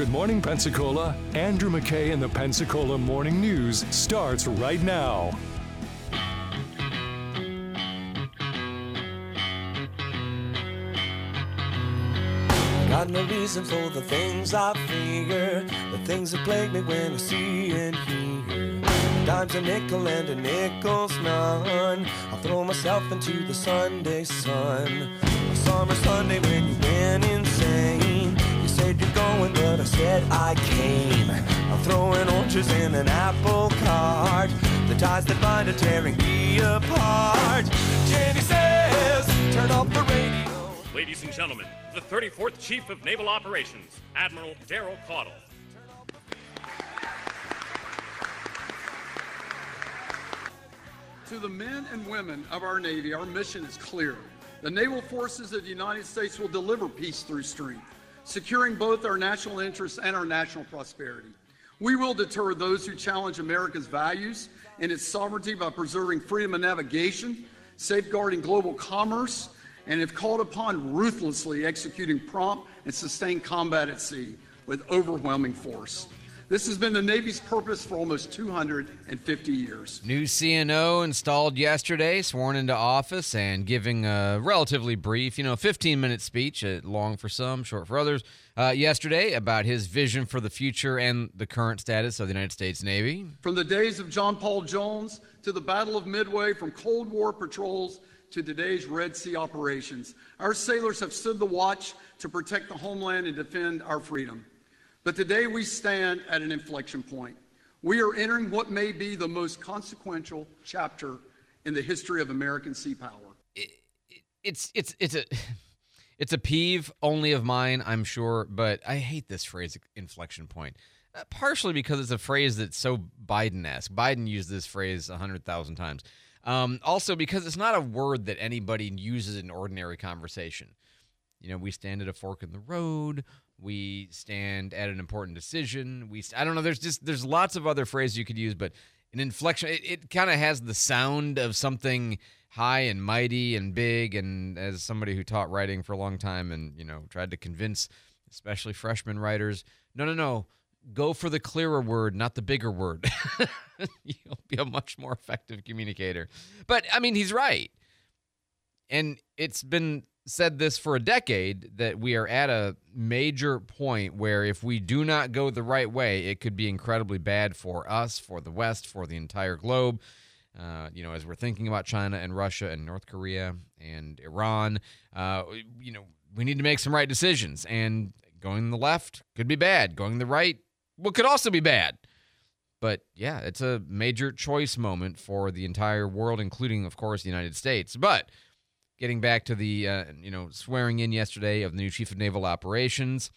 Good Morning Pensacola. Andrew McKay and the Pensacola Morning News starts right now. Got no reason for the things I fear, the things that plague me when I see and hear. Dimes a nickel and a nickel's none. I'll throw myself into the Sunday sun. A summer Sunday when you went insane. You said you're going, but I said I came. I'm throwing oranges in an apple cart. The ties that bind are tearing me apart. Jenny says, turn off the radio. Ladies and gentlemen, the 34th Chief of Naval Operations, Admiral Daryl Caudle. To the men and women of our Navy, our mission is clear. The naval forces of the United States will deliver peace through strength, securing both our national interests and our national prosperity. We will deter those who challenge America's values and its sovereignty by preserving freedom of navigation, safeguarding global commerce, and if called upon, ruthlessly executing prompt and sustained combat at sea with overwhelming force. This has been the Navy's purpose for almost 250 years. New CNO installed yesterday, sworn into office, and giving a relatively brief, 15-minute speech, long for some, short for others, yesterday about his vision for the future and the current status of the United States Navy. From the days of John Paul Jones to the Battle of Midway, from Cold War patrols to today's Red Sea operations, our sailors have stood the watch to protect the homeland and defend our freedom. But today we stand at an inflection point. We are entering what may be the most consequential chapter in the history of American sea power. It's a peeve only of mine, I'm sure, but I hate this phrase, inflection point. Partially because it's a phrase that's so Biden-esque. Biden used this phrase 100,000 times. Also because it's not a word that anybody uses in ordinary conversation. We stand at a fork in the road. We stand at an important decision. I don't know. There's lots of other phrases you could use, but an inflection, it kind of has the sound of something high and mighty and big. And as somebody who taught writing for a long time and, tried to convince especially freshman writers, no, go for the clearer word, not the bigger word. You'll be a much more effective communicator. But, he's right. And it's been said this for a decade, that we are at a major point where if we do not go the right way, it could be incredibly bad for us, for the West, for the entire globe. As we're thinking about China and Russia and North Korea and Iran, we need to make some right decisions. And going the left could be bad. Going the right, could also be bad. But, yeah, it's a major choice moment for the entire world, including, of course, the United States. But getting back to the, swearing in yesterday of the new Chief of Naval Operations,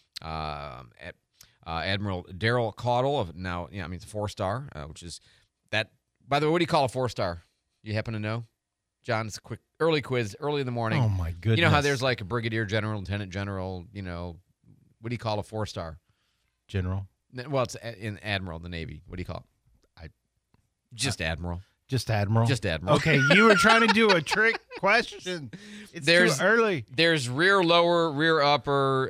Admiral Daryl Caudle, it's a 4-star, which is that. By the way, what do you call a 4-star? You happen to know? John, it's a quick early quiz, early in the morning. Oh, my goodness. You know how there's like a brigadier general, lieutenant general, what do you call a 4-star? General? Well, it's in Admiral, the Navy. What do you call it? Just Admiral. Just Admiral? Just Admiral. Okay, you were trying to do a trick question. It's too early. There's rear lower, rear upper,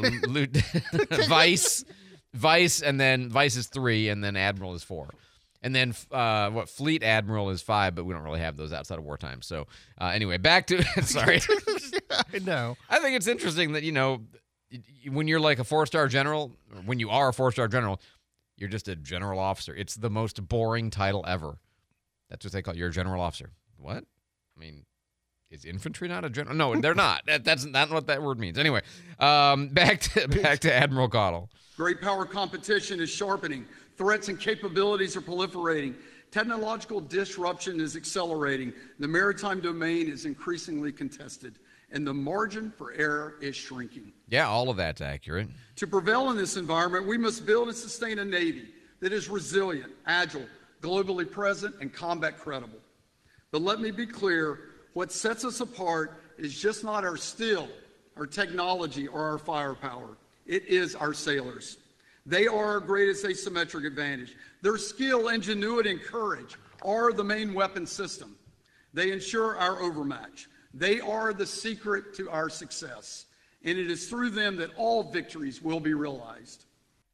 vice, and then vice is 3, and then Admiral is 4. And then Fleet Admiral is 5, but we don't really have those outside of wartime. So anyway, back to sorry. I know. I think it's interesting that when you're like a 4-star general, or when you are a 4-star general, you're just a general officer. It's the most boring title ever. That's what they call it. You're a general officer. What? Is infantry not a general? No, they're not. That's not what that word means. Anyway, back to Admiral Caudle. Great power competition is sharpening. Threats and capabilities are proliferating. Technological disruption is accelerating. The maritime domain is increasingly contested, and the margin for error is shrinking. Yeah, all of that's accurate. To prevail in this environment, we must build and sustain a Navy that is resilient, agile, globally present, and combat credible. But let me be clear, what sets us apart is just not our steel, our technology, or our firepower. It is our sailors. They are our greatest asymmetric advantage. Their skill, ingenuity, and courage are the main weapon system. They ensure our overmatch. They are the secret to our success, and it is through them that all victories will be realized.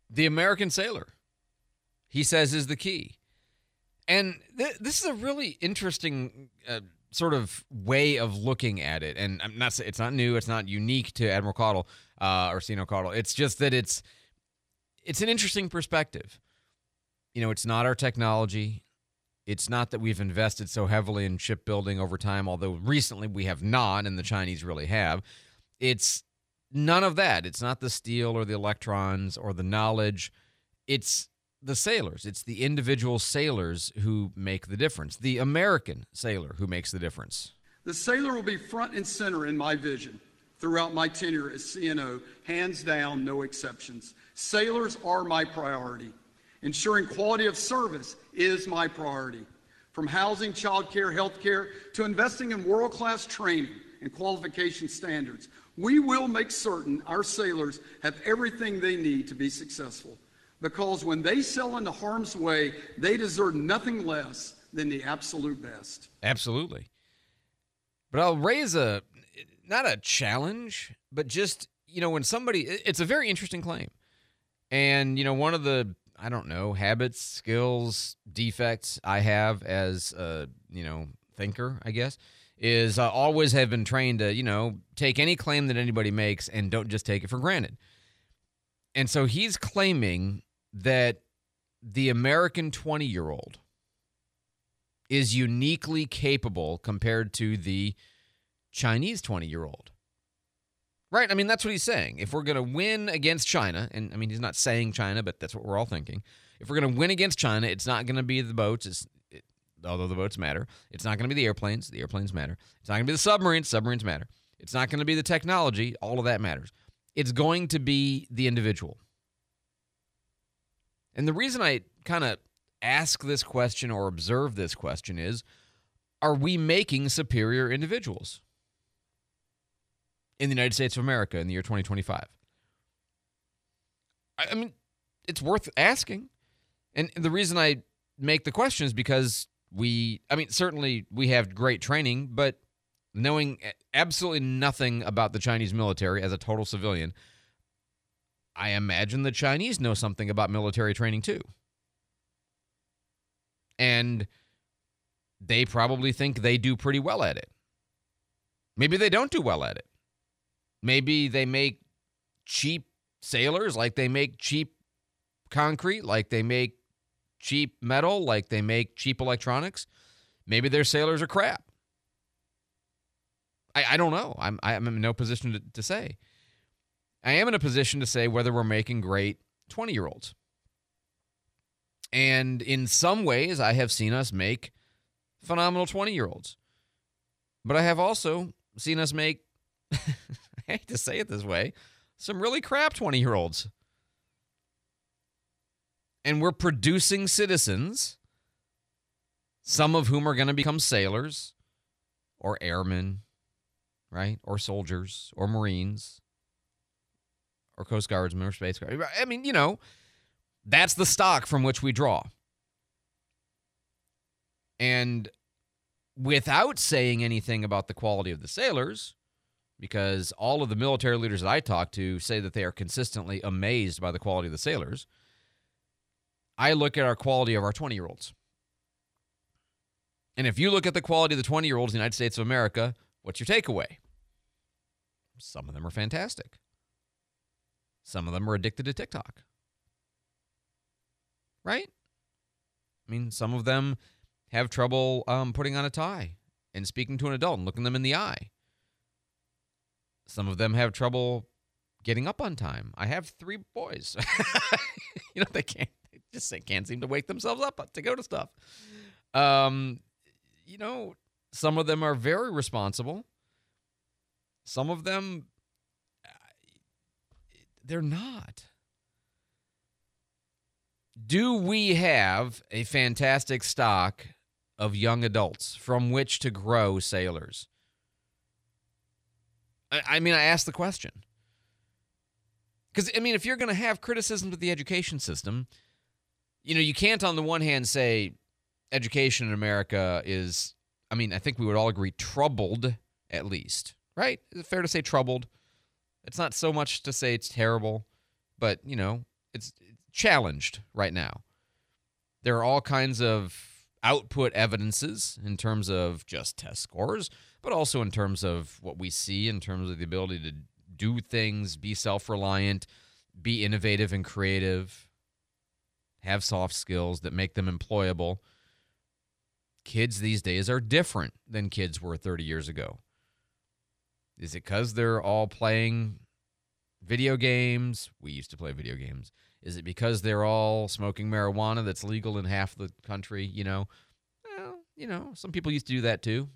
The American sailor, he says, is the key. And this is a really interesting sort of way of looking at it. And I'm not saying it's not new, it's not unique to Admiral Caudle or Sino Caudle. It's just that it's an interesting perspective. You know, it's not our technology. It's not that we've invested so heavily in shipbuilding over time, although recently we have not, and the Chinese really have. It's none of that. It's not the steel or the electrons or the knowledge. It's the sailors. It's the individual sailors who make the difference. The American sailor who makes the difference. The sailor will be front and center in my vision throughout my tenure as CNO, hands down, no exceptions. Sailors are my priority. Ensuring quality of service is my priority. From housing, childcare, healthcare, to investing in world-class training and qualification standards, we will make certain our sailors have everything they need to be successful. Because when they sail into harm's way, they deserve nothing less than the absolute best. Absolutely. But I'll raise not a challenge, but just, you know, when somebody, it's a very interesting claim. And, you know, one of the, I don't know, habits, skills, defects I have as a, you know, thinker, I guess, is I always have been trained to, you know, take any claim that anybody makes and don't just take it for granted. And so he's claiming that the American 20-year-old is uniquely capable compared to the Chinese 20-year-old. Right? I mean, that's what he's saying. If we're going to win against China, and I mean, he's not saying China, but that's what we're all thinking. If we're going to win against China, it's not going to be the boats, although the boats matter. It's not going to be the airplanes matter. It's not going to be the submarines matter. It's not going to be the technology, all of that matters. It's going to be the individual. And the reason I kind of ask this question or observe this question is, are we making superior individuals in the United States of America in the year 2025? I mean, it's worth asking. And the reason I make the question is because certainly we have great training, but knowing absolutely nothing about the Chinese military as a total civilian, I imagine the Chinese know something about military training too. And they probably think they do pretty well at it. Maybe they don't do well at it. Maybe they make cheap sailors like they make cheap concrete, like they make cheap metal, like they make cheap electronics. Maybe their sailors are crap. I don't know. I'm in no position to say. I am in a position to say whether we're making great 20-year-olds. And in some ways, I have seen us make phenomenal 20-year-olds. But I have also seen us make, I hate to say it this way, some really crap 20-year-olds. And we're producing citizens, some of whom are going to become sailors or airmen, right? Or soldiers or Marines or Coast Guardsmen or Space Guards. I mean, you know, that's the stock from which we draw. And without saying anything about the quality of the sailors, because all of the military leaders that I talk to say that they are consistently amazed by the quality of the sailors, I look at our quality of our 20-year-olds. And if you look at the quality of the 20-year-olds in the United States of America, what's your takeaway? Some of them are fantastic. Some of them are addicted to TikTok. Right? I mean, some of them have trouble putting on a tie and speaking to an adult and looking them in the eye. Some of them have trouble getting up on time. I have 3 boys. You know, they can't seem to wake themselves up to go to stuff. You know, some of them are very responsible. Some of them, they're not. Do we have a fantastic stock of young adults from which to grow sailors? I mean, I ask the question. Because, I mean, if you're going to have criticisms of the education system, you know, you can't on the one hand say education in America is, I mean, I think we would all agree, troubled at least, right? Is it fair to say troubled? It's not so much to say it's terrible, but, you know, it's challenged right now. There are all kinds of output evidences in terms of just test scores, but also in terms of what we see in terms of the ability to do things, be self-reliant, be innovative and creative, have soft skills that make them employable. Kids these days are different than kids were 30 years ago. Is it because they're all playing video games? We used to play video games. Is it because they're all smoking marijuana that's legal in half the country? Well, some people used to do that too.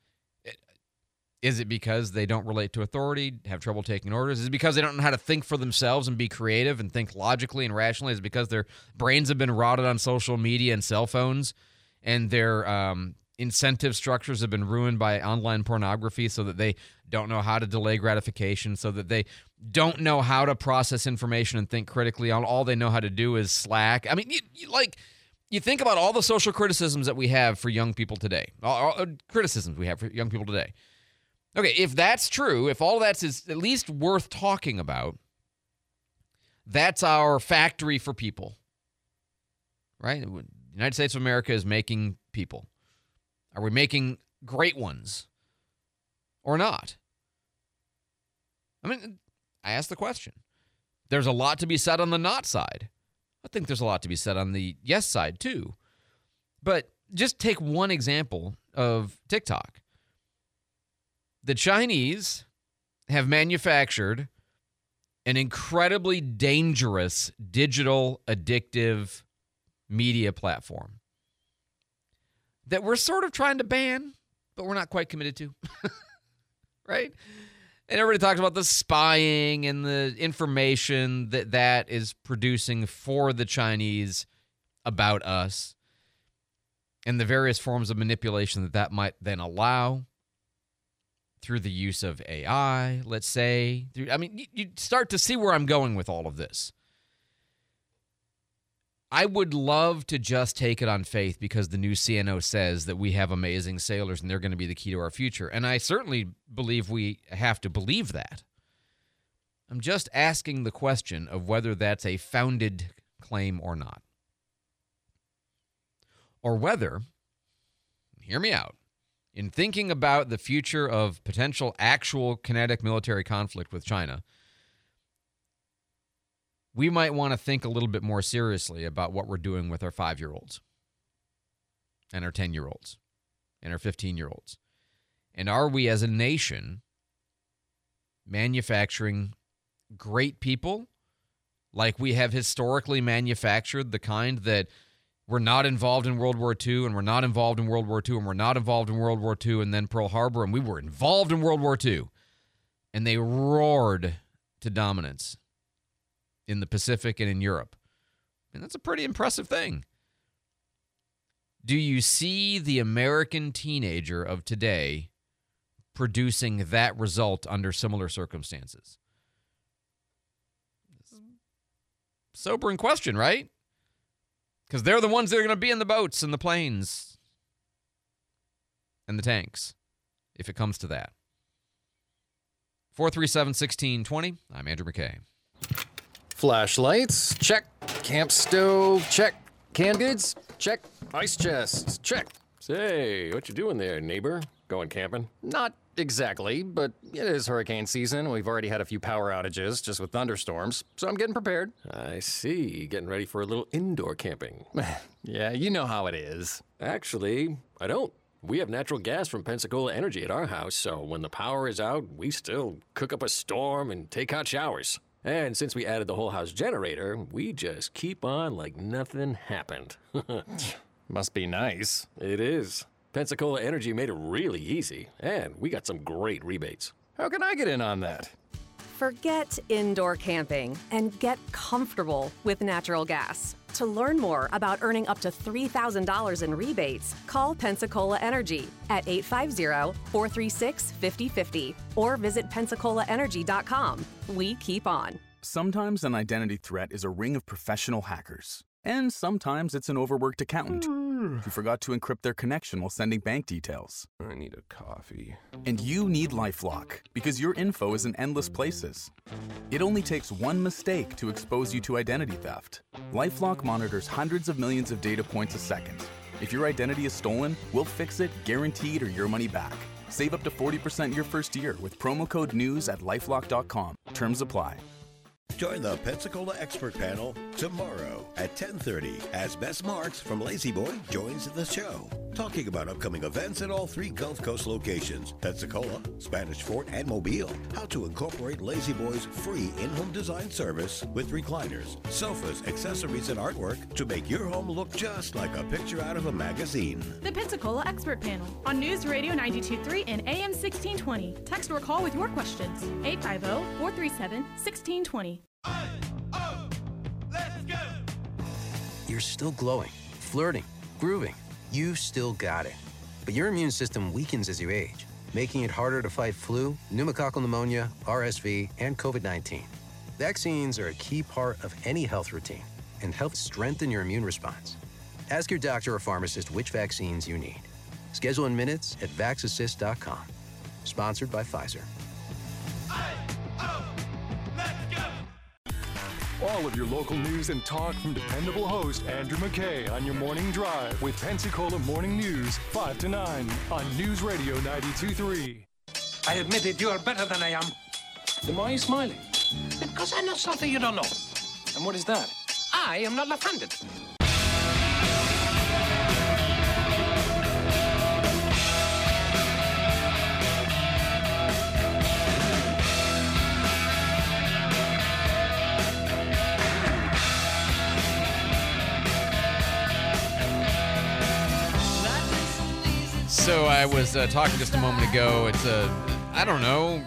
Is it because they don't relate to authority, have trouble taking orders? Is it because they don't know how to think for themselves and be creative and think logically and rationally? Is it because their brains have been rotted on social media and cell phones and their incentive structures have been ruined by online pornography so that they don't know how to delay gratification, so that they don't know how to process information and think critically? All they know how to do is slack. I mean, you think about all the social criticisms that we have for young people today, all criticisms we have for young people today. Okay, if that's true, if all of that is at least worth talking about, that's our factory for people, right? The United States of America is making people. Are we making great ones or not? I mean, I asked the question. There's a lot to be said on the not side. I think there's a lot to be said on the yes side too. But just take one example of TikTok. The Chinese have manufactured an incredibly dangerous digital addictive media platform that we're sort of trying to ban, but we're not quite committed to, right? And everybody talks about the spying and the information that is producing for the Chinese about us and the various forms of manipulation that might then allow through the use of AI, let's say. You start to see where I'm going with all of this. I would love to just take it on faith because the new CNO says that we have amazing sailors and they're going to be the key to our future. And I certainly believe we have to believe that. I'm just asking the question of whether that's a founded claim or not. Or whether, hear me out, in thinking about the future of potential actual kinetic military conflict with China, we might want to think a little bit more seriously about what we're doing with our 5-year-olds and our 10-year-olds and our 15-year-olds. And are we as a nation manufacturing great people like we have historically manufactured, the kind that we're not involved in World War II, and we're not involved in World War II, and we're not involved in World War II, and then Pearl Harbor, and we were involved in World War II. And they roared to dominance in the Pacific and in Europe. And that's a pretty impressive thing. Do you see the American teenager of today producing that result under similar circumstances? This is a sobering question, right? Because they're the ones that are going to be in the boats and the planes and the tanks, if it comes to that. 437-1620. I'm Andrew McKay. Flashlights, check. Camp stove, check. Canned goods, check. Ice chests, check. Say, what you doing there, neighbor? Going camping? Not exactly, but it is hurricane season. We've already had a few power outages just with thunderstorms, so I'm getting prepared. I see. Getting ready for a little indoor camping. Yeah, you know how it is. Actually, I don't. We have natural gas from Pensacola Energy at our house, so when the power is out, we still cook up a storm and take hot showers. And since we added the whole house generator, we just keep on like nothing happened. Must be nice. It is. Pensacola Energy made it really easy, and we got some great rebates. How can I get in on that? Forget indoor camping and get comfortable with natural gas. To learn more about earning up to $3,000 in rebates, call Pensacola Energy at 850-436-5050 or visit PensacolaEnergy.com. We keep on. Sometimes an identity threat is a ring of professional hackers, and sometimes it's an overworked accountant. who forgot to encrypt their connection while sending bank details. I need a coffee. And you need LifeLock, because your info is in endless places. It only takes one mistake to expose you to identity theft. LifeLock monitors hundreds of millions of data points a second. If your identity is stolen, we'll fix it, guaranteed, or your money back. Save up to 40% your first year with promo code NEWS at LifeLock.com. Terms apply. Join the Pensacola Expert Panel tomorrow at 10:30 as Bess Marks from Lazy Boy joins the show, talking about upcoming events at all 3 Gulf Coast locations, Pensacola, Spanish Fort, and Mobile. How to incorporate Lazy Boy's free in-home design service with recliners, sofas, accessories, and artwork to make your home look just like a picture out of a magazine. The Pensacola Expert Panel on News Radio 92.3 and AM 1620. Text or call with your questions. 850-437-1620. You're still glowing, flirting, grooving. You still got it. But your immune system weakens as you age, making it harder to fight flu, pneumococcal pneumonia, RSV, and COVID-19. Vaccines are a key part of any health routine and help strengthen your immune response. Ask your doctor or pharmacist which vaccines you need. Schedule in minutes at VaxAssist.com. Sponsored by Pfizer. All of your local news and talk from dependable host Andrew McKay on your morning drive with Pensacola Morning News 5 to 9 on News Radio 92.3. I admit it, you are better than I am. Then why are you smiling? Because I know something you don't know. And what is that? I am not left-handed. So I was talking just a moment ago. It's I don't know.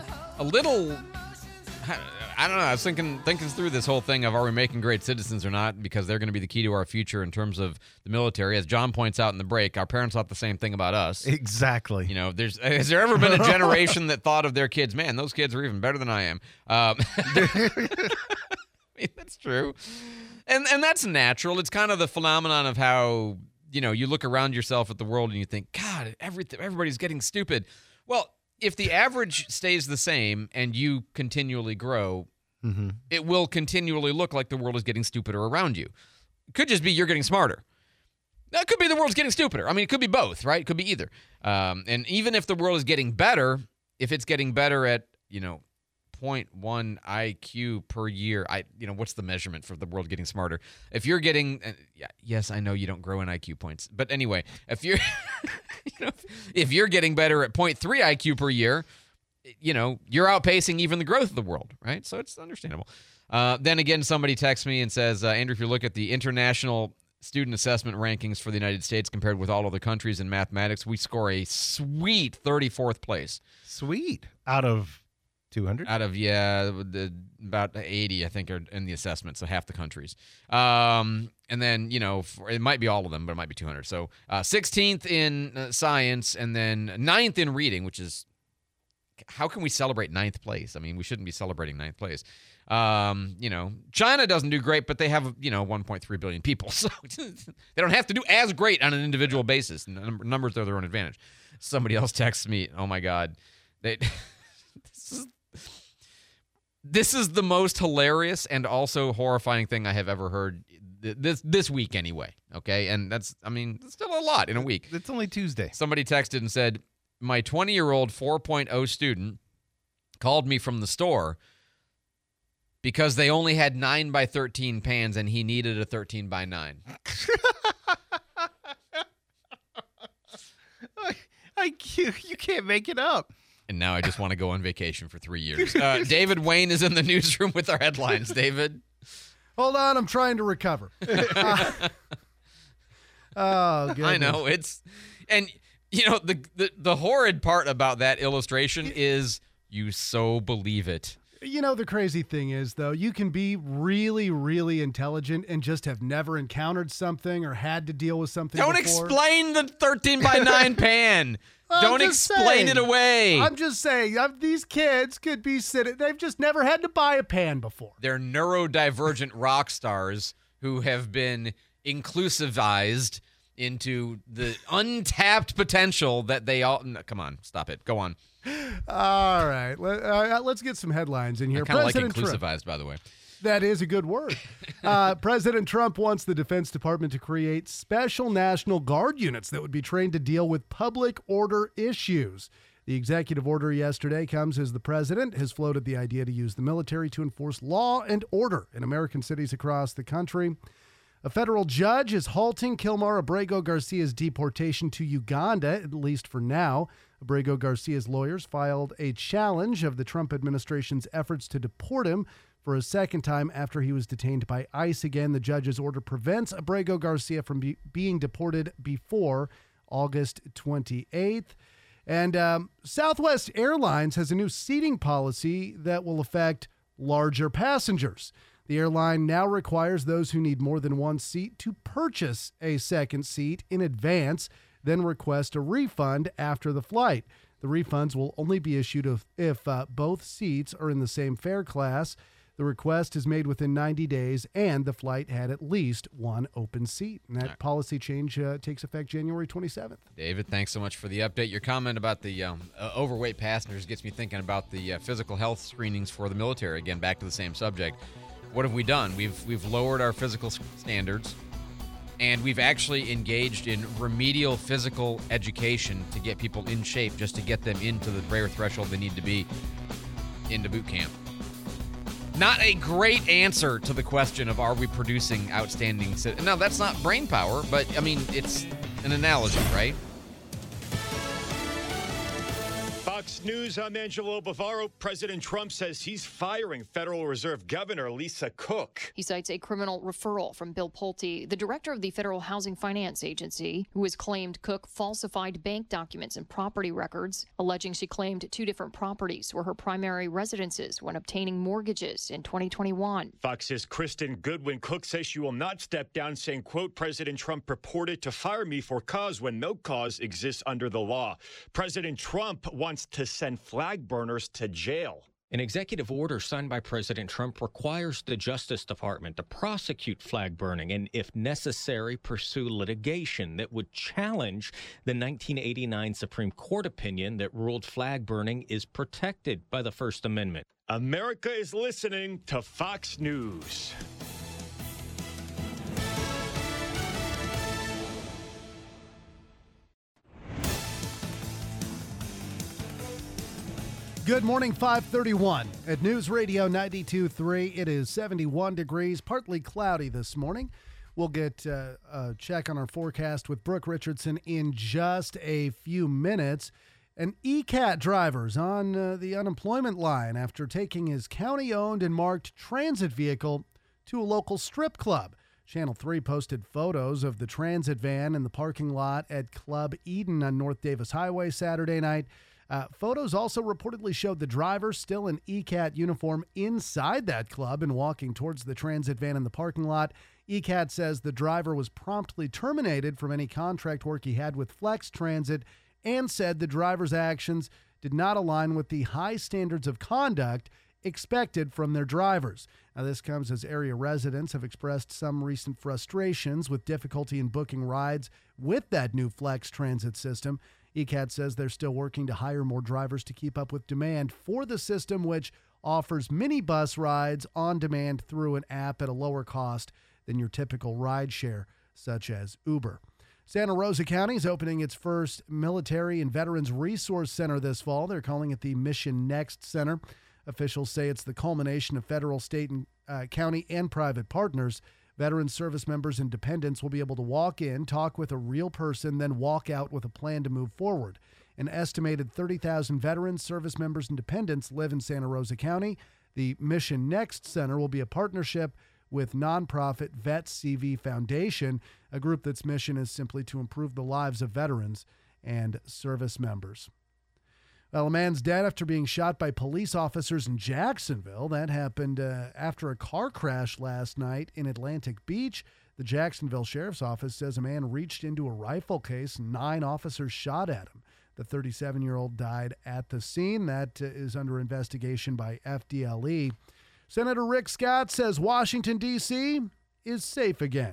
I was thinking through this whole thing of are we making great citizens or not, because they're going to be the key to our future in terms of the military. As John points out in the break, our parents thought the same thing about us. Exactly. You know, has there ever been a generation that thought of their kids, man, those kids are even better than I am? I mean, that's true. And that's natural. It's kind of the phenomenon of how, you know, you look around yourself at the world and you think, God, everybody's getting stupid. Well, if the average stays the same and you continually grow, it will continually look like the world is getting stupider around you. It could just be you're getting smarter. That could be the world's getting stupider. I mean, it could be both, right? It could be either. And even if the world is getting better, if it's getting better at, 0.1 IQ per year, what's the measurement for the world getting smarter? If you're getting, yes, I know you don't grow in IQ points, but anyway, if you're, if you're getting better at 0.3 IQ per year, you're outpacing even the growth of the world, right? So it's understandable. Then again, somebody texts me and says, Andrew, if you look at the international student assessment rankings for the United States compared with all other countries in mathematics, we score a sweet 34th place. Sweet. Out of 200? Out of, about 80, I think, are in the assessment, so half the countries. And then, it might be all of them, but it might be 200. So 16th in science, and then 9th in reading, which is, how can we celebrate 9th place? I mean, we shouldn't be celebrating 9th place. China doesn't do great, but they have, 1.3 billion people, so they don't have to do as great on an individual basis. Numbers are their own advantage. Somebody else texts me, oh my God, This is the most hilarious and also horrifying thing I have ever heard this week anyway, okay? And that's still a lot in a week. It's only Tuesday. Somebody texted and said, my 20-year-old 4.0 student called me from the store because they only had 9 by 13 pans and he needed a 13 by 9. You can't make it up. And now I just want to go on vacation for 3 years. David Wayne is in the newsroom with our headlines. David? Hold on, I'm trying to recover. Oh, goodness. I know. The horrid part about that illustration is you so believe it. The crazy thing is, though, you can be really, really intelligent and just have never encountered something or had to deal with something Don't before. Explain the 13 by 9 pan. Don't explain it away. I'm just saying, these kids could be they've just never had to buy a pan before. They're neurodivergent rock stars who have been inclusivized into the untapped potential that they all. No, come on, stop it. Go on. All right. Let's get some headlines in here. I kind of like President inclusivized, by the way. That is a good word. President Trump wants the Defense Department to create special National Guard units that would be trained to deal with public order issues. The executive order yesterday comes as the president has floated the idea to use the military to enforce law and order in American cities across the country. A federal judge is halting Kilmar Abrego Garcia's deportation to Uganda, at least for now. Abrego Garcia's lawyers filed a challenge of the Trump administration's efforts to deport him for a second time after he was detained by ICE again. The judge's order prevents Abrego Garcia from being deported before August 28th. And Southwest Airlines has a new seating policy that will affect larger passengers. The airline now requires those who need more than one seat to purchase a second seat in advance, then request a refund after the flight. The refunds will only be issued if both seats are in the same fare class. The request is made within 90 days, and the flight had at least one open seat. And that policy change takes effect January 27th. David, thanks so much for the update. Your comment about the overweight passengers gets me thinking about the physical health screenings for the military. Again, back to the same subject. What have we done? We've lowered our physical standards, and we've actually engaged in remedial physical education to get people in shape, just to get them into the rare threshold they need to be into boot camp. Not a great answer to the question of, are we producing outstanding citizens? Now, that's not brain power, but, I mean, it's an analogy, right? Fox News, I'm Angelo Bavaro. President Trump says he's firing Federal Reserve Governor Lisa Cook. He cites a criminal referral from Bill Pulte, the director of the Federal Housing Finance Agency, who has claimed Cook falsified bank documents and property records, alleging she claimed two different properties were her primary residences when obtaining mortgages in 2021. Fox's Kristen Goodwin. Cook says she will not step down, saying, quote, President Trump purported to fire me for cause when no cause exists under the law. President Trump wants to send flag burners to jail. An executive order signed by President Trump requires the Justice Department to prosecute flag burning and, if necessary, pursue litigation that would challenge the 1989 Supreme Court opinion that ruled flag burning is protected by the First Amendment. America is listening to Fox News. Good morning, 531 at News Radio 92.3. It is 71 degrees, partly cloudy this morning. We'll get a check on our forecast with Brooke Richardson in just a few minutes. An ECAT driver's on the unemployment line after taking his county-owned and marked transit vehicle to a local strip club. Channel 3 posted photos of the transit van in the parking lot at Club Eden on North Davis Highway Saturday night. Photos also reportedly showed the driver still in ECAT uniform inside that club and walking towards the transit van in the parking lot. ECAT says the driver was promptly terminated from any contract work he had with Flex Transit and said the driver's actions did not align with the high standards of conduct expected from their drivers. Now, this comes as area residents have expressed some recent frustrations with difficulty in booking rides with that new Flex Transit system. ECAT says they're still working to hire more drivers to keep up with demand for the system, which offers minibus rides on demand through an app at a lower cost than your typical rideshare, such as Uber. Santa Rosa County is opening its first Military and Veterans Resource Center this fall. They're calling it the Mission Next Center. Officials say it's the culmination of federal, state, and county and private partners. Veteran service members and dependents will be able to walk in, talk with a real person, then walk out with a plan to move forward. An estimated 30,000 veterans, service members, and dependents live in Santa Rosa County. The Mission Next Center will be a partnership with nonprofit Vets CV Foundation, a group that's mission is simply to improve the lives of veterans and service members. Well, a man's dead after being shot by police officers in Jacksonville. That happened after a car crash last night in Atlantic Beach. The Jacksonville Sheriff's Office says a man reached into a rifle case. 9 officers shot at him. The 37-year-old died at the scene. That is under investigation by FDLE. Senator Rick Scott says Washington, D.C. is safe again.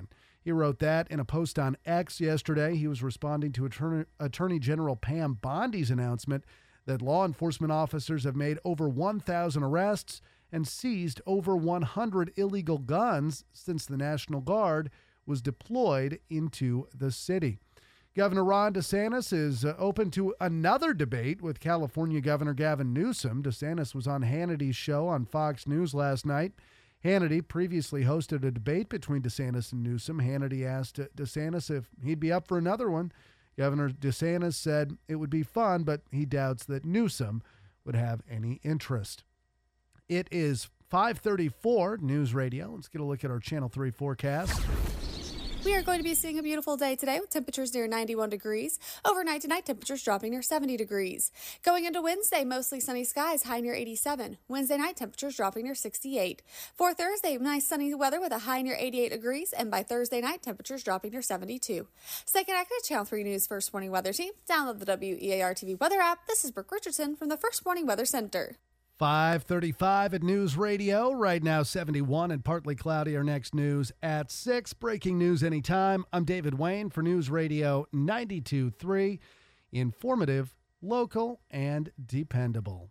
He wrote that in a post on X yesterday. He was responding to Attorney General Pam Bondi's announcement that law enforcement officers have made over 1,000 arrests and seized over 100 illegal guns since the National Guard was deployed into the city. Governor Ron DeSantis is open to another debate with California Governor Gavin Newsom. DeSantis was on Hannity's show on Fox News last night. Hannity previously hosted a debate between DeSantis and Newsom. Hannity asked DeSantis if he'd be up for another one. Governor DeSantis said it would be fun, but he doubts that Newsom would have any interest. It is 5:34 News Radio. Let's get a look at our Channel 3 forecast. We are going to be seeing a beautiful day today with temperatures near 91 degrees. Overnight tonight, temperatures dropping near 70 degrees. Going into Wednesday, mostly sunny skies, high near 87. Wednesday night, temperatures dropping near 68. For Thursday, nice sunny weather with a high near 88 degrees. And by Thursday night, temperatures dropping near 72. Stay connected to Channel 3 News First Morning Weather Team. Download the WEAR TV weather app. This is Brooke Richardson from the First Morning Weather Center. 5:35 at News Radio. Right now, 71 and partly cloudy. Our next news at 6. Breaking news anytime. I'm David Wayne for News Radio 92.3. Informative, local, and dependable.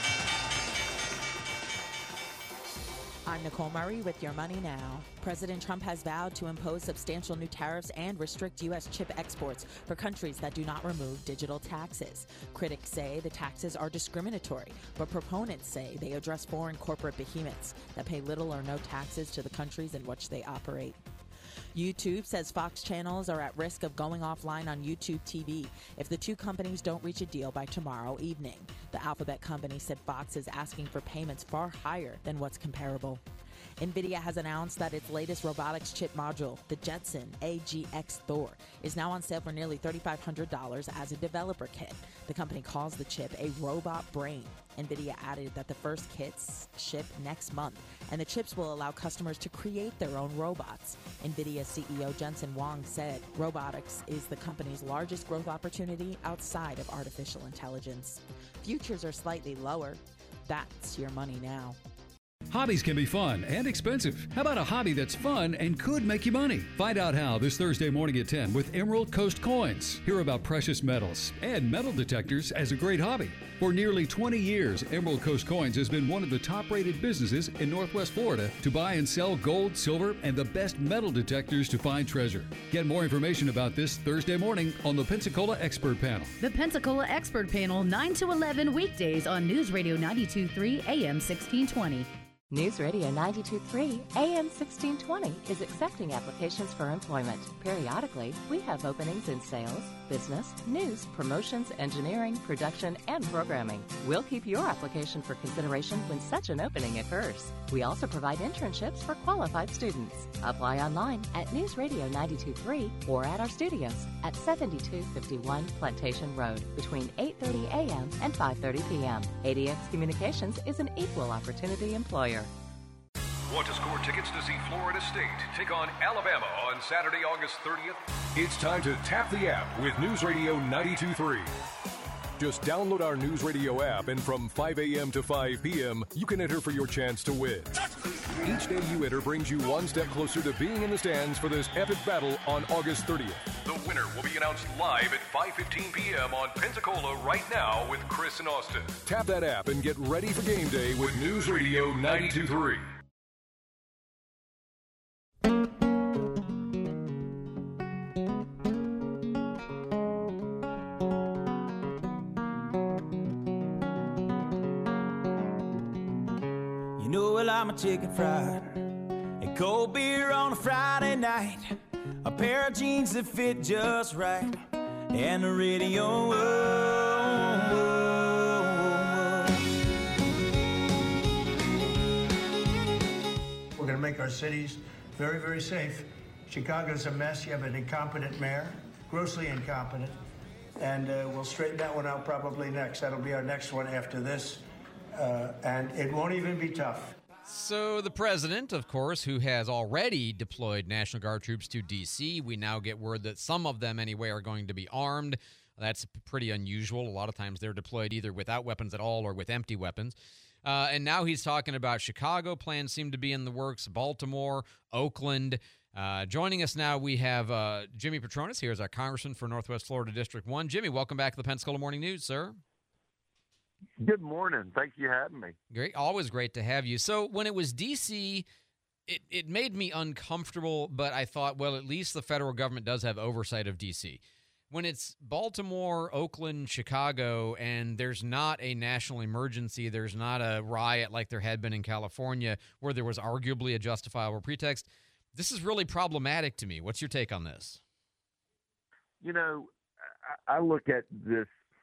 I'm Nicole Murray with Your Money Now. President Trump has vowed to impose substantial new tariffs and restrict U.S. chip exports for countries that do not remove digital taxes. Critics say the taxes are discriminatory, but proponents say they address foreign corporate behemoths that pay little or no taxes to the countries in which they operate. YouTube says Fox channels are at risk of going offline on YouTube TV if the two companies don't reach a deal by tomorrow evening. The Alphabet company said Fox is asking for payments far higher than what's comparable. NVIDIA has announced that its latest robotics chip module, the Jetson AGX Thor, is now on sale for nearly $3,500 as a developer kit. The company calls the chip a robot brain. NVIDIA added that the first kits ship next month, and the chips will allow customers to create their own robots. NVIDIA CEO Jensen Huang said robotics is the company's largest growth opportunity outside of artificial intelligence. Futures are slightly lower. That's Your Money Now. Hobbies can be fun and expensive. How about a hobby that's fun and could make you money? Find out how this Thursday morning at 10 with Emerald Coast Coins. Hear about precious metals and metal detectors as a great hobby. For nearly 20 years, Emerald Coast Coins has been one of the top-rated businesses in Northwest Florida to buy and sell gold, silver, and the best metal detectors to find treasure. Get more information about this Thursday morning on the Pensacola Expert Panel. The Pensacola Expert Panel, 9 to 11 weekdays on News Radio 92.3 AM 1620. News Radio 92.3 AM 1620 is accepting applications for employment. Periodically, we have openings in sales, business, news, promotions, engineering, production, and programming. We'll keep your application for consideration when such an opening occurs. We also provide internships for qualified students. Apply online at News Radio 92.3 or at our studios at 7251 Plantation Road between 8:30 a.m. and 5:30 p.m. ADX Communications is an equal opportunity employer. Want to score tickets to see Florida State take on Alabama on Saturday, August 30th? It's time to tap the app with News Radio 92.3. Just download our News Radio app, and from 5 a.m. to 5 p.m., you can enter for your chance to win. Each day you enter brings you one step closer to being in the stands for this epic battle on August 30th. The winner will be announced live at 5:15 p.m. on Pensacola right now with Chris and Austin. Tap that app and get ready for game day with News Radio 92.3. You know, well, I'm a chicken fried and cold beer on a Friday night, a pair of jeans that fit just right, and the radio. We're going to make our cities very, very safe. Chicago's a mess. You have an incompetent mayor, grossly incompetent, and we'll straighten that one out probably next. That'll be our next one after this. And it won't even be tough. So the president, of course, who has already deployed National Guard troops to D.C., we now get word that some of them, anyway, are going to be armed. That's pretty unusual. A lot of times they're deployed either without weapons at all or with empty weapons. And now he's talking about Chicago. Plans seem to be in the works. Baltimore, Oakland. Joining us now, we have Jimmy Patronis here as our congressman for Northwest Florida District 1. Jimmy, welcome back to the Pensacola Morning News, sir. Good morning. Thank you for having me. Great. Always great to have you. So when it was D.C., it made me uncomfortable, but I thought, well, at least the federal government does have oversight of D.C. When it's Baltimore, Oakland, Chicago, and there's not a national emergency, there's not a riot like there had been in California where there was arguably a justifiable pretext, this is really problematic to me. What's your take on this? You know, I look at this.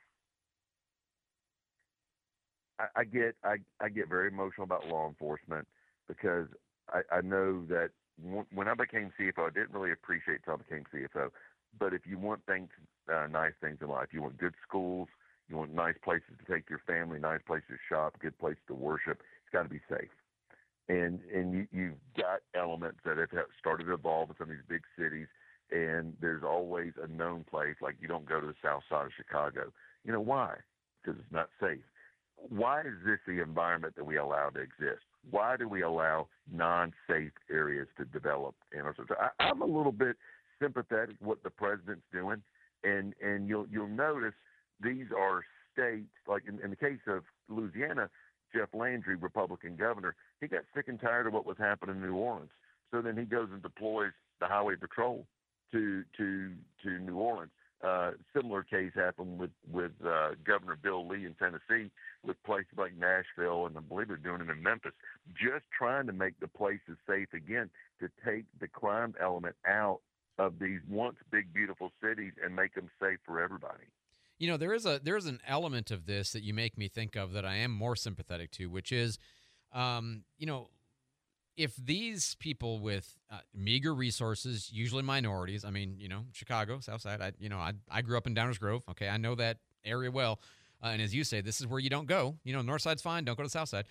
I get very emotional about law enforcement because I know that when I became CFO, I didn't really appreciate until I became CFO. But if you want things, nice things in life, you want good schools, you want nice places to take your family, nice places to shop, good places to worship, it's got to be safe. And you've got elements that have started to evolve in some of these big cities, and there's always a known place, like you don't go to the south side of Chicago. You know why? Because it's not safe. Why is this the environment that we allow to exist? Why do we allow non-safe areas to develop in our society? I'm a little bit sympathetic what the president's doing, and you'll notice these are states, like in the case of Louisiana, Jeff Landry, Republican governor, he got sick and tired of what was happening in New Orleans. So then he goes and deploys the highway patrol to New Orleans. Similar case happened with Governor Bill Lee in Tennessee, with places like Nashville, and I believe they're doing it in Memphis, just trying to make the places safe again, to take the crime element out of these once big, beautiful cities and make them safe for everybody. You know, there is an element of this that you make me think of that I am more sympathetic to, which is, you know, if these people with meager resources, usually minorities, I mean, you know, Chicago, South Side, I grew up in Downers Grove. Okay, I know that area well. And as you say, this is where you don't go. You know, North Side's fine. Don't go to the South Side.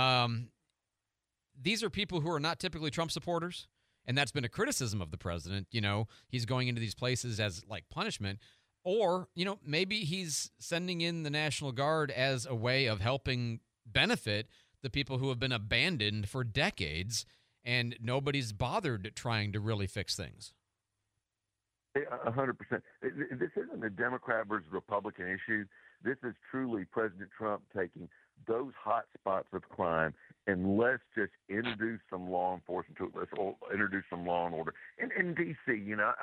These are people who are not typically Trump supporters. And that's been a criticism of the president. You know, he's going into these places as like punishment. Or, you know, maybe he's sending in the National Guard as a way of helping benefit the people who have been abandoned for decades, and nobody's bothered trying to really fix things. 100%. This isn't a Democrat versus Republican issue. This is truly President Trump taking those hot spots of crime and let's just introduce some law enforcement to it. Let's introduce some law and order. In D.C., you know,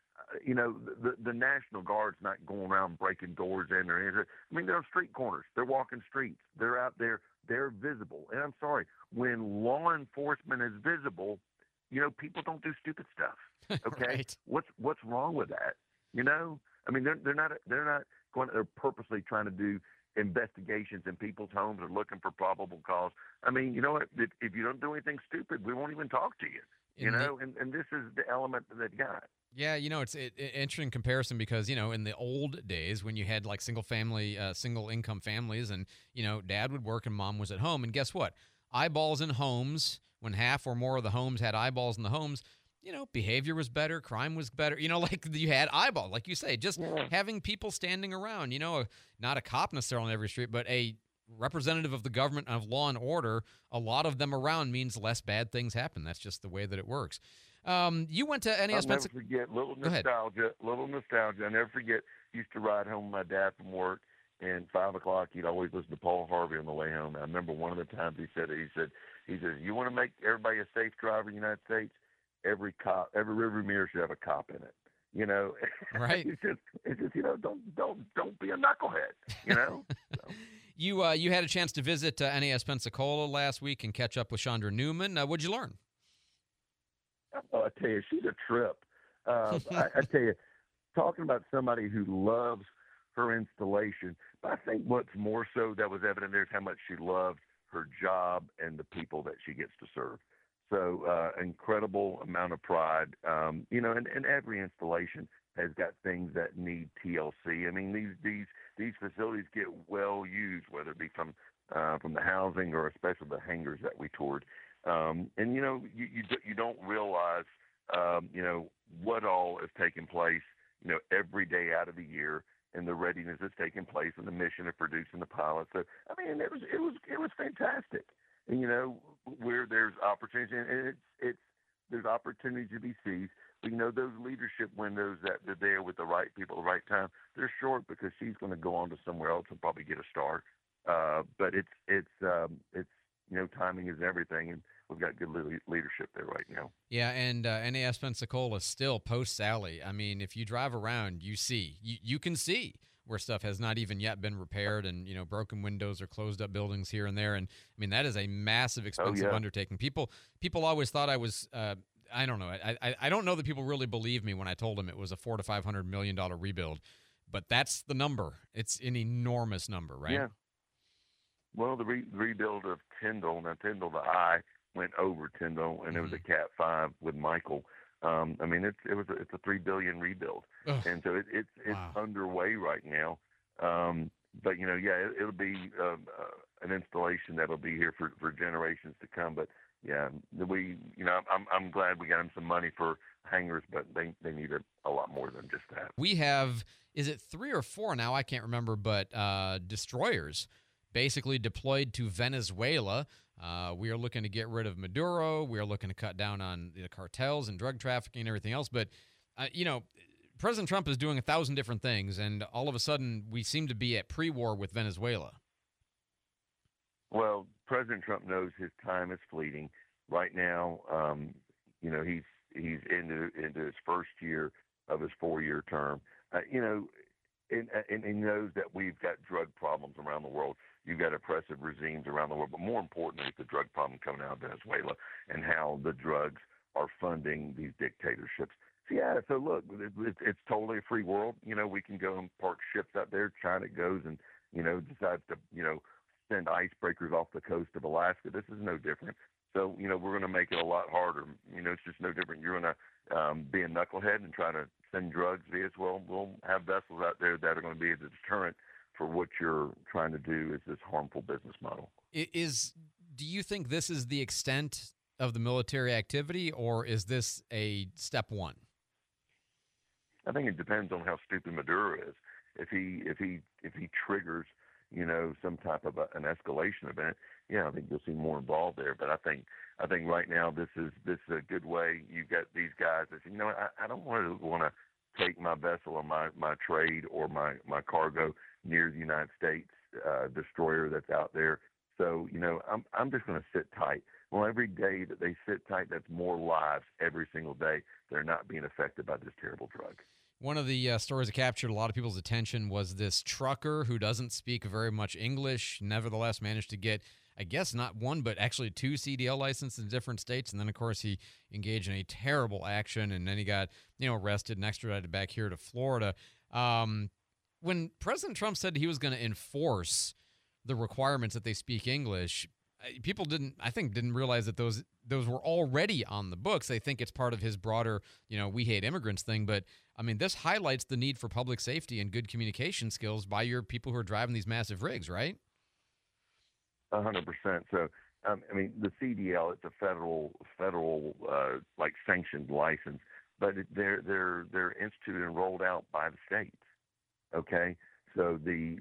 the National Guard's not going around breaking doors in or anything. I mean, they're on street corners. They're walking streets. They're out there. They're visible. And I'm sorry, when law enforcement is visible, you know, people don't do stupid stuff. Okay, Right. What's wrong with that? You know, I mean, they're not going. They're purposely trying to do investigations in people's homes or looking for probable cause. I mean, you know what? If you don't do anything stupid, we won't even talk to you. You know, and this is the element that they've got. Yeah, you know, it's an interesting comparison because, you know, in the old days when you had like single income families and, you know, dad would work and mom was at home. And guess what? Eyeballs in homes, when half or more of the homes had eyeballs in the homes, you know, behavior was better, crime was better. You know, like you had eyeballs, like you say, just having people standing around, you know, not a cop necessarily on every street, but a representative of the government of law and order, a lot of them around means less bad things happen. That's just the way that it works. You went to NAS. I'll never forget, little nostalgia. I never forget, used to ride home with my dad from work, and 5 o'clock, he'd always listen to Paul Harvey on the way home. I remember one of the times he said, you want to make everybody a safe driver in the United States? Every rearview mirror should have a cop in it. You know, right? it's just, you know, don't be a knucklehead. You know. So. You had a chance to visit NAS Pensacola last week and catch up with Chandra Newman. What'd you learn? Oh, I tell you, she's a trip. I tell you, talking about somebody who loves her installation, but I think what's more so that was evident there is how much she loved her job and the people that she gets to serve. So incredible amount of pride, you know, and every installation has got things that need TLC. I mean, these facilities get well used, whether it be from the housing or especially the hangars that we toured. And you know, you don't realize, you know, what all is taking place, you know, every day out of the year, and the readiness that's taking place, and the mission of producing the pilot. So I mean, it was fantastic. And you know, where there's opportunity, and it's there's opportunities to be seized. But, those leadership windows that they're there with the right people at the right time, they're short because she's going to go on to somewhere else and probably get a star. But it's timing is everything, and we've got good leadership there right now. Yeah, and NAS Pensacola still post-Sally. I mean, if you drive around, you can see where stuff has not even yet been repaired, and broken windows or closed up buildings here and there. And I mean, that is a massive, expensive undertaking. People always thought I was. I don't know. I don't know that people really believed me when I told them it was a $400 to $500 million rebuild, but that's the number. It's an enormous number, right? Yeah. Well, the rebuild of Tyndall. Now, Tyndall, the I went over Tyndall, and it was a Cat 5 with Michael. I mean, it's a $3 billion rebuild, and so it's underway right now. But it'll be an installation that'll be here for generations to come. But yeah, I'm glad we got them some money for hangars, but they need a lot more than just that. We have, is it 3 or 4 now? I can't remember, but destroyers basically deployed to Venezuela. We are looking to get rid of Maduro. We are looking to cut down on the cartels and drug trafficking and everything else. But, President Trump is doing 1,000 different things, and all of a sudden we seem to be at pre-war with Venezuela. Well, President Trump knows his time is fleeting. Right now, he's into his first year of his 4-year term. And he knows that we've got drug problems around the world. You've got oppressive regimes around the world, but more importantly, it's the drug problem coming out of Venezuela and how the drugs are funding these dictatorships. So look, it's totally a free world. We can go and park ships out there. China goes and, decides to, send icebreakers off the coast of Alaska. This is no different. So, we're going to make it a lot harder. It's just no different. You're going to be a knucklehead and try to send drugs via us. Well, we'll have vessels out there that are going to be a deterrent for what you're trying to do is this harmful business model. Do you think this is the extent of the military activity, or is this a step one? I think it depends on how stupid Maduro is. If he triggers, some type of an escalation event, I think you'll see more involved there. But I think right now this is a good way. You got these guys that say, I don't want to take my vessel or my trade or my cargo near the United States destroyer that's out there. So, I'm just going to sit tight. Well, every day that they sit tight, that's more lives every single day. They're not being affected by this terrible drug. One of the stories that captured a lot of people's attention was this trucker who doesn't speak very much English, nevertheless managed to get, I guess, not one, but actually 2 CDL licenses in different states. And then, of course, he engaged in a terrible action, and then he got, arrested and extradited back here to Florida. When President Trump said he was going to enforce the requirements that they speak English, people didn't realize that those were already on the books. They think it's part of his broader, we hate immigrants thing. But, I mean, this highlights the need for public safety and good communication skills by your people who are driving these massive rigs, right? 100%. So, the CDL, it's a federal sanctioned license, but they're instituted and rolled out by the states. Okay. So the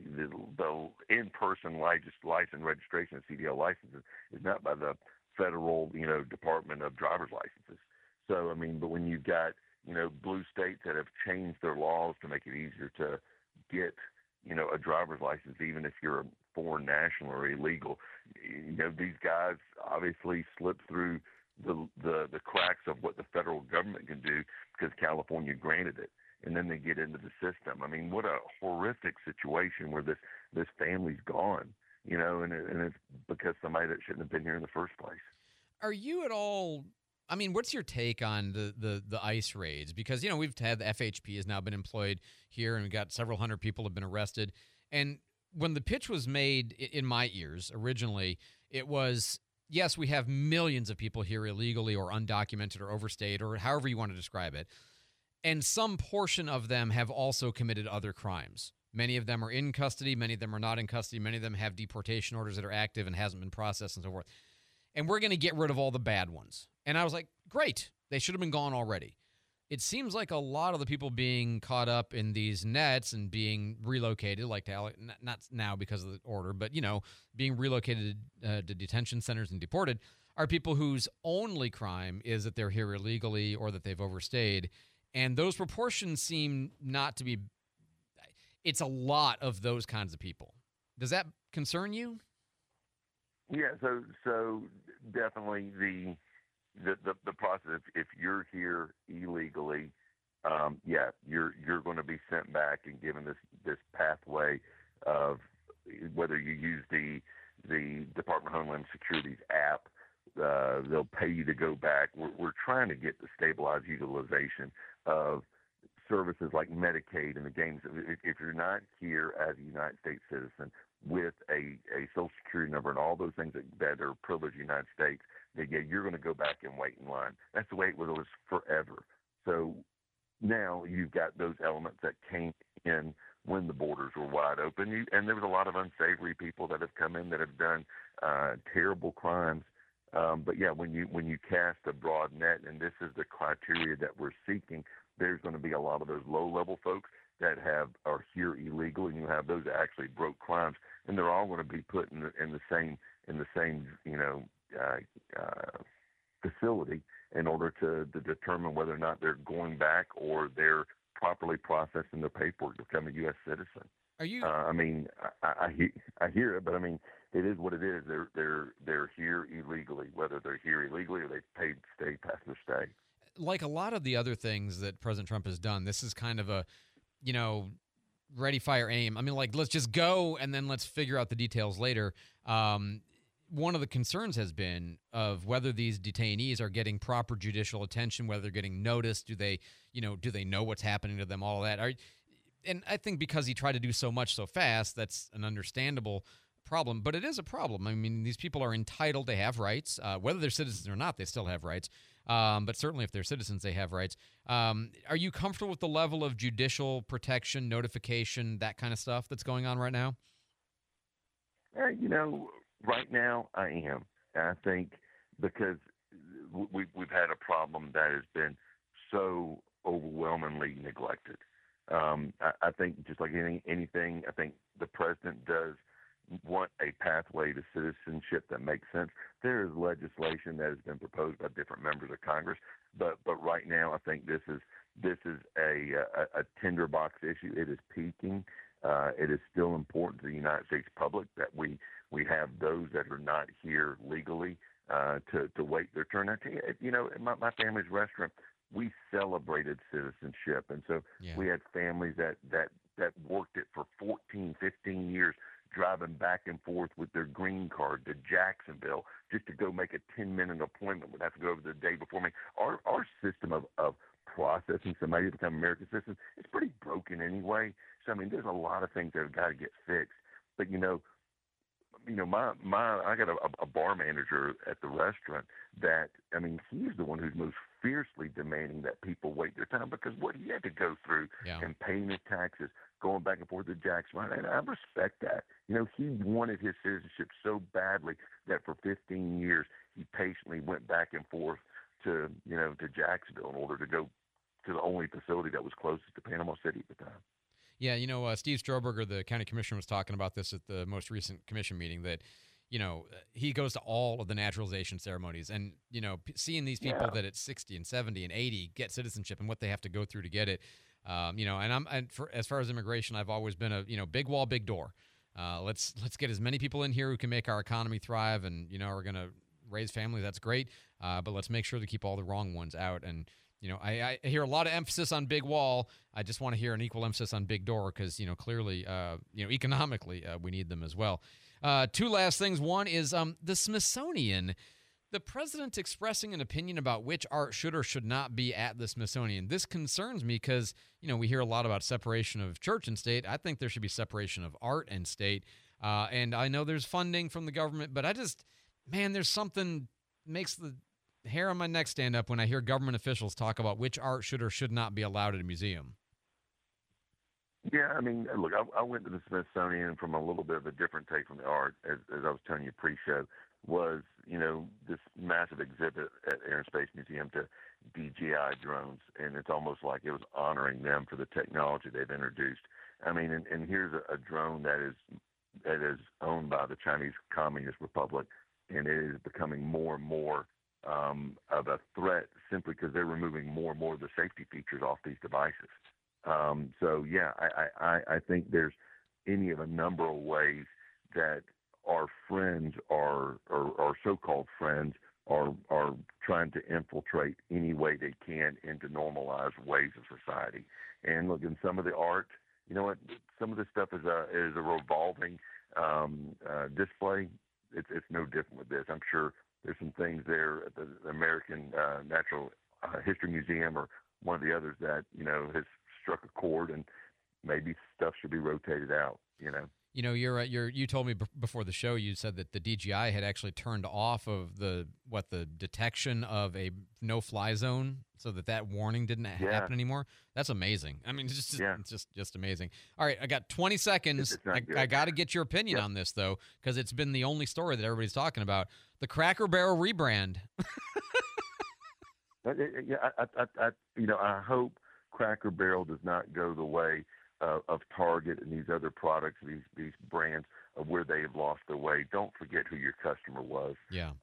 in-person license registration of CDL licenses is not by the federal, Department of Driver's Licenses. So, but when you've got, blue states that have changed their laws to make it easier to get, a driver's license, even if you're a foreign national or illegal, these guys obviously slip through the cracks of what the federal government can do because California granted it. And then they get into the system. What a horrific situation where this family's gone, and it's because somebody that shouldn't have been here in the first place. Are you at all, what's your take on the ICE raids? Because, we've had the FHP has now been employed here, and we've got several hundred people have been arrested. And when the pitch was made in my ears originally, it was, yes, we have millions of people here illegally or undocumented or overstayed or however you want to describe it. And some portion of them have also committed other crimes. Many of them are in custody. Many of them are not in custody. Many of them have deportation orders that are active and hasn't been processed and so forth. And we're going to get rid of all the bad ones. And I was like, great. They should have been gone already. it seems like a lot of the people being caught up in these nets and being relocated, like to not now because of the order, but, being relocated to detention centers and deported, are people whose only crime is that they're here illegally or that they've overstayed. And those proportions seem not to be – it's a lot of those kinds of people. Does that concern you? Yeah, so definitely the process. If you're here illegally, you're going to be sent back and given this pathway of whether you use the Department of Homeland Security's app. They'll pay you to go back. We're trying to get the stabilized utilization of services like Medicaid and the games. If you're not here as a United States citizen with a Social Security number and all those things that are privileged United States, then you're going to go back and wait in line. That's the way it was forever. So now you've got those elements that came in when the borders were wide open, and there was a lot of unsavory people that have come in that have done terrible crimes. But yeah, when you cast a broad net, and this is the criteria that we're seeking, there's going to be a lot of those low-level folks that are here illegal, and you have those that actually broke crimes, and they're all going to be put in the same facility in order to determine whether or not they're going back or they're properly processing their paperwork to become a U.S. citizen. Are you? I hear it, but I mean, it is what it is. They're here illegally, whether they're here illegally or they paid to stay past their stay. Like a lot of the other things that President Trump has done, this is kind of a, ready, fire, aim. I mean, like, let's just go and then let's figure out the details later. One of the concerns has been of whether these detainees are getting proper judicial attention, whether they're getting noticed. Do they know what's happening to them? All of that. And I think because he tried to do so much so fast, that's an understandable problem. But it is a problem. I mean, these people are entitled to have rights. Whether they're citizens or not, they still have rights. But certainly if they're citizens, they have rights. Are you comfortable with the level of judicial protection, notification, that kind of stuff that's going on right now? Right now I am. I think because we've had a problem that has been so overwhelmingly neglected. I think just like anything, I think the president does want a pathway to citizenship that makes sense. There is legislation that has been proposed by different members of Congress, but right now I think this is a tinderbox issue. It is peaking. It is still important to the United States public that we have those that are not here legally to wait their turn. I tell you, in my family's restaurant, we celebrated citizenship, and so we had families that worked it for 14, 15 years, driving back and forth with their green card to Jacksonville just to go make a 10-minute appointment. Would have to go over the day before me. Our system of processing somebody to become American citizen is pretty broken anyway. So I mean, there's a lot of things that have got to get fixed. But I got a bar manager at the restaurant that, I mean, he's the one who's most fiercely demanding that people wait their time because what he had to go through and paying his taxes, going back and forth to Jacksonville, and I respect that. He wanted his citizenship so badly that for 15 years he patiently went back and forth to Jacksonville in order to go to the only facility that was closest to Panama City at the time. Yeah, Steve Stroberger, the county commissioner, was talking about this at the most recent commission meeting that, he goes to all of the naturalization ceremonies and, seeing these people that at 60 and 70 and 80 get citizenship and what they have to go through to get it. As far as immigration, I've always been a big wall, big door. Let's get as many people in here who can make our economy thrive and, are going to raise families. That's great. But let's make sure to keep all the wrong ones out. And, I hear a lot of emphasis on big wall. I just want to hear an equal emphasis on big door because, clearly, economically, we need them as well. Two last things. One is the Smithsonian. The president expressing an opinion about which art should or should not be at the Smithsonian. This concerns me because, we hear a lot about separation of church and state. I think there should be separation of art and state. And I know there's funding from the government, but there's something makes the hair on my neck stand up when I hear government officials talk about which art should or should not be allowed at a museum. Yeah, I mean, look, I went to the Smithsonian from a little bit of a different take from the art, as I was telling you pre-show, was, this massive exhibit at Air and Space Museum to DJI drones, and it's almost like it was honoring them for the technology they've introduced. I mean, and here's a drone that is owned by the Chinese Communist Republic, and it is becoming more and more of a threat simply because they're removing more and more of the safety features off these devices. So yeah, I think there's any of a number of ways that our friends or so-called friends are trying to infiltrate any way they can into normalized ways of society. And look, in some of the art, you know what? Some of this stuff is a revolving display. It's no different with this. I'm sure there's some things there at the American Natural History Museum or one of the others that has struck a chord, and maybe stuff should be rotated out. You told me before the show, you said that the DJI had actually turned off of the detection of a no-fly zone, so that warning didn't happen anymore. That's amazing. I mean, it's just amazing. All right, I got 20 seconds. I got to get your opinion on this though, because it's been the only story that everybody's talking about. The Cracker Barrel rebrand. I hope Cracker Barrel does not go the way of Target and these other products, these brands of where they have lost their way. Don't forget who your customer was. Yeah.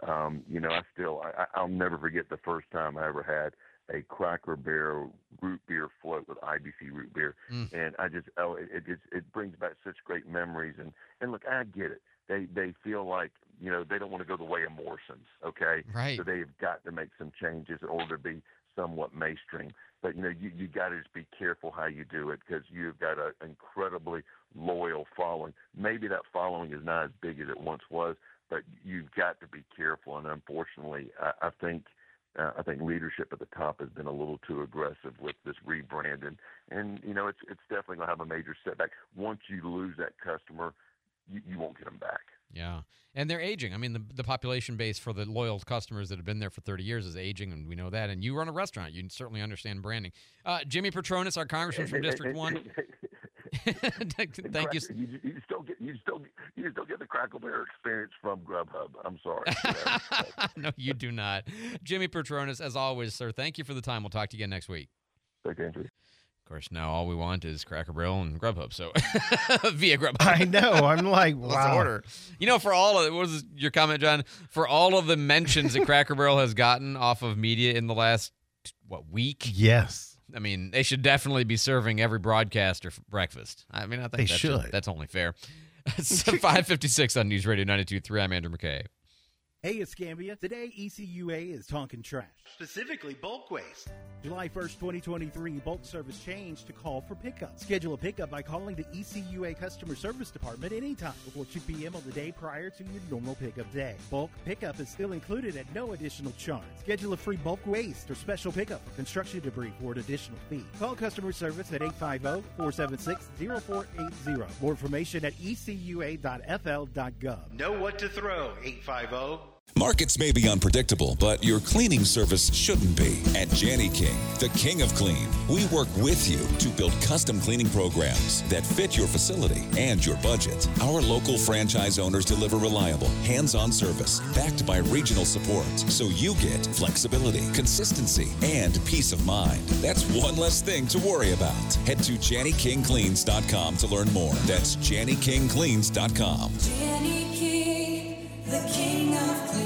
I'll never forget the first time I ever had a Cracker Barrel root beer float with IBC root beer, and it brings back such great memories. And look, I get it. They feel like they don't want to go the way of Morrison's. Okay. Right. So they've got to make some changes in order to be somewhat mainstream. But you got to just be careful how you do it, because you've got an incredibly loyal following. Maybe that following is not as big as it once was, but you've got to be careful. And unfortunately, I think leadership at the top has been a little too aggressive with this rebrand, and it's definitely going to have a major setback. Once you lose that customer, you won't get them back. Yeah, and they're aging. I mean, the population base for the loyal customers that have been there for 30 years is aging, and we know that. And you run a restaurant. You certainly understand branding. Jimmy Petronas, our congressman from District 1. Thank you. You still get the Cracker Barrel experience from Grubhub. I'm sorry. No, you do not. Jimmy Petronas, as always, sir, thank you for the time. We'll talk to you again next week. Thank you, Andrew. Of course, now all we want is Cracker Barrel and Grubhub. So via Grubhub. I know. I'm like, wow. Let's order. For all of what was your comment, John? For all of the mentions that Cracker Barrel has gotten off of media in the last week? Yes. I mean, they should definitely be serving every broadcaster for breakfast. I mean, I think that's only fair. It's 5:56 on News Radio 92.3. I'm Andrew McKay. Hey, it's Gambia. Today, ECUA is talking trash, specifically bulk waste. July 1st, 2023, bulk service changed to call for pickup. Schedule a pickup by calling the ECUA Customer Service Department anytime before 2 p.m. on the day prior to your normal pickup day. Bulk pickup is still included at no additional charge. Schedule a free bulk waste or special pickup for construction debris for an additional fee. Call customer service at 850-476-0480. More information at ecua.fl.gov. Know what to throw, 850. Markets may be unpredictable, but your cleaning service shouldn't be. At Jani King, the king of clean, we work with you to build custom cleaning programs that fit your facility and your budget. Our local franchise owners deliver reliable, hands-on service backed by regional support, so you get flexibility, consistency, and peace of mind. That's one less thing to worry about. Head to JaniKingCleans.com to learn more. That's JaniKingCleans.com. Jani King, the king of clean.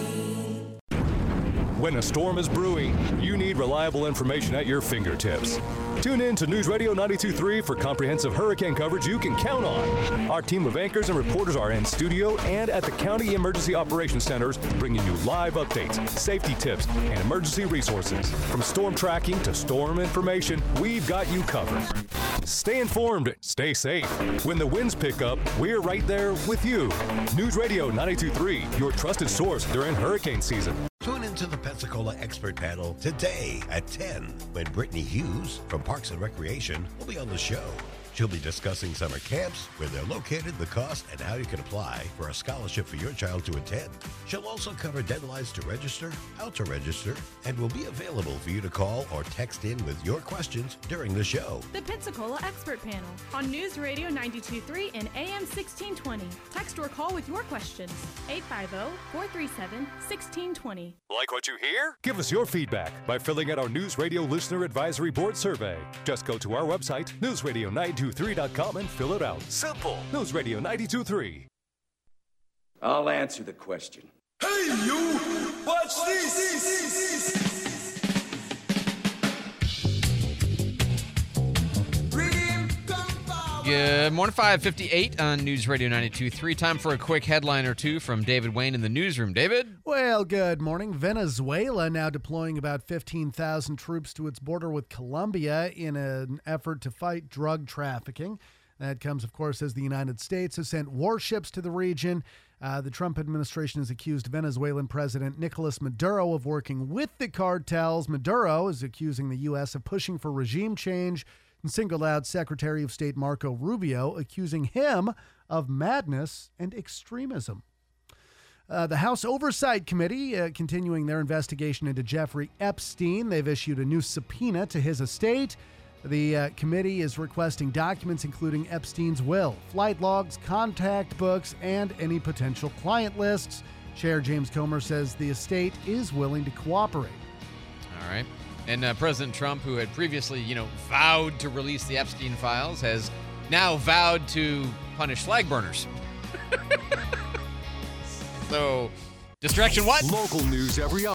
When a storm is brewing, you need reliable information at your fingertips. Tune in to News Radio 92.3 for comprehensive hurricane coverage you can count on. Our team of anchors and reporters are in studio and at the County Emergency Operations Centers, bringing you live updates, safety tips, and emergency resources. From storm tracking to storm information, we've got you covered. Stay informed, stay safe. When the winds pick up, we're right there with you. News Radio 92.3, your trusted source during hurricane season. Tune into the Pensacola Expert Panel today at 10 when Brittany Hughes from Parks and Recreation will be on the show. She'll be discussing summer camps, where they're located, the cost, and how you can apply for a scholarship for your child to attend. She'll also cover deadlines to register, how to register, and will be available for you to call or text in with your questions during the show. The Pensacola Expert Panel on News Radio 92.3 and AM 1620. Text or call with your questions. 850-437-1620. Like what you hear? Give us your feedback by filling out our News Radio Listener Advisory Board survey. Just go to our website, newsradio923.com, and fill it out. Simple. News Radio 92.3. I'll answer the question. Hey, you! Watch this! Good morning, 5:58 on News Radio 92.3. Time for a quick headline or two from David Wayne in the newsroom. David? Well, good morning. Venezuela now deploying about 15,000 troops to its border with Colombia in an effort to fight drug trafficking. That comes, of course, as the United States has sent warships to the region. The Trump administration has accused Venezuelan President Nicolas Maduro of working with the cartels. Maduro is accusing the U.S. of pushing for regime change and singled out Secretary of State Marco Rubio, accusing him of madness and extremism. The House Oversight Committee continuing their investigation into Jeffrey Epstein. They've issued a new subpoena to his estate. The committee is requesting documents including Epstein's will, flight logs, contact books, and any potential client lists. Chair James Comer says the estate is willing to cooperate. All right. And President Trump, who had previously, vowed to release the Epstein files, has now vowed to punish flag burners. So, distraction what? Local news every hour.